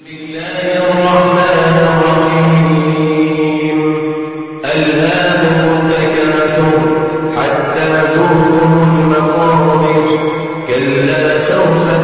الله الرحمن الرحيم ألهاكم التكاثر حتى زرتم المقابر كلا سوف